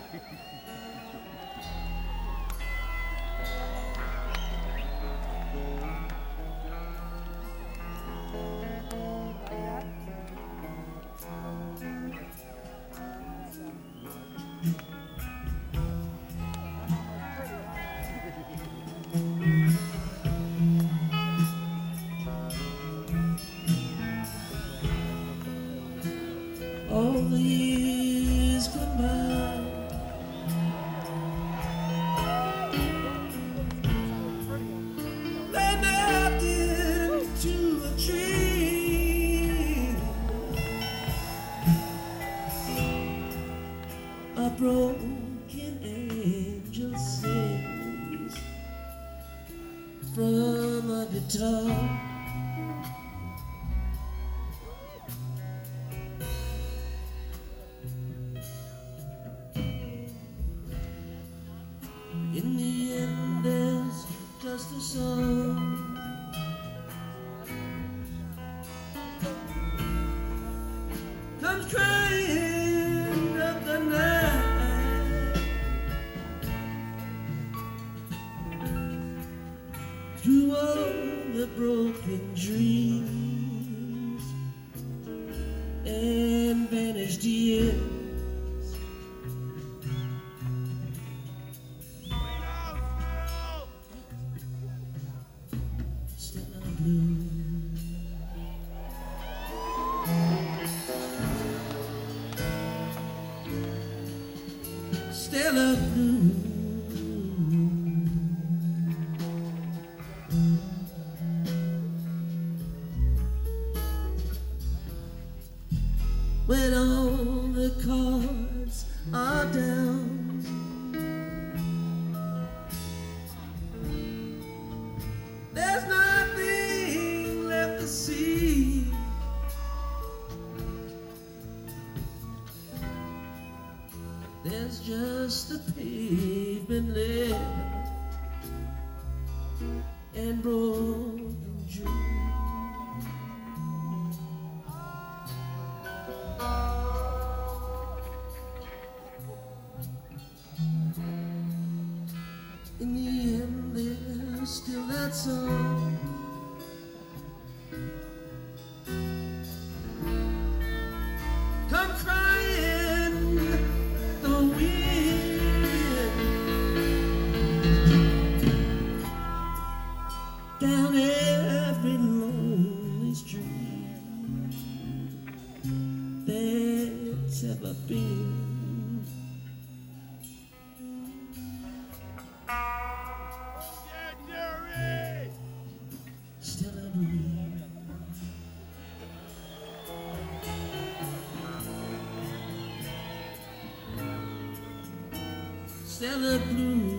All the years come by, they melted into a dream. A broken angel sings from a guitar. In the end, there's just a song. Comes crying up the night through all the broken dreams and vanished years. Stella Blue. When all the cards are down, there's nothing left to see. There's just a pavement left and broken dreams. In the end, there's still that song. Come crying the wind down every lonely street that's ever been. Stella Blue. Stella Blue.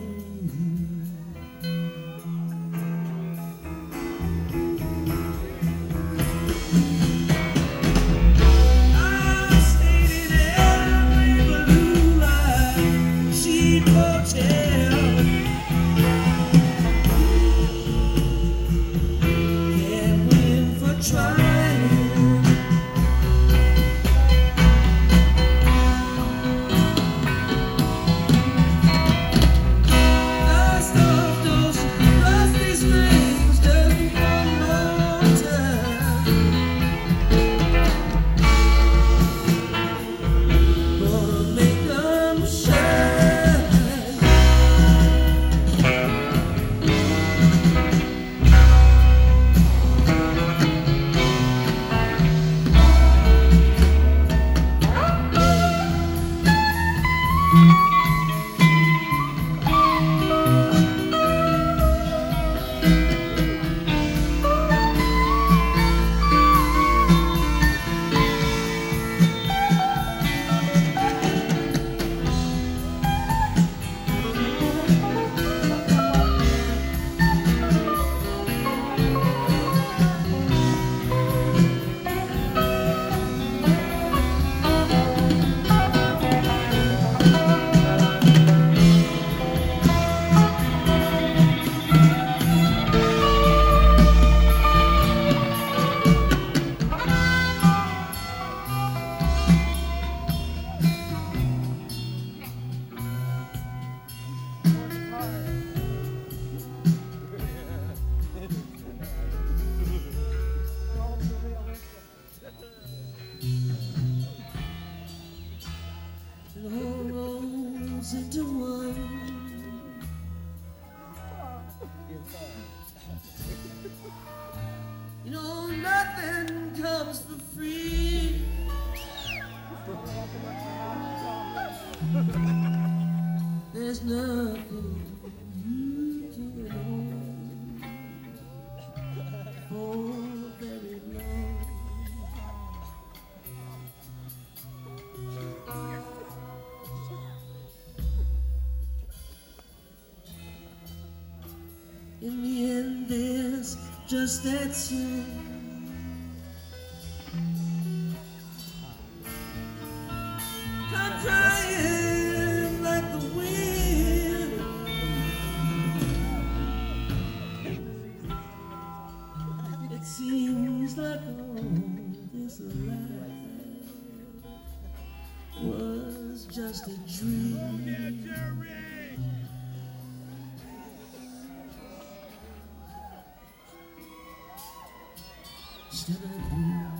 I stayed in every blue light sheet motel. Can't win for trying. it all rolls into one. You know, nothing comes for free. There's nothing you can hold for very long. In the end, there's just that soon. Come crying like the wind. It seems like all this life was just a dream. Still I do.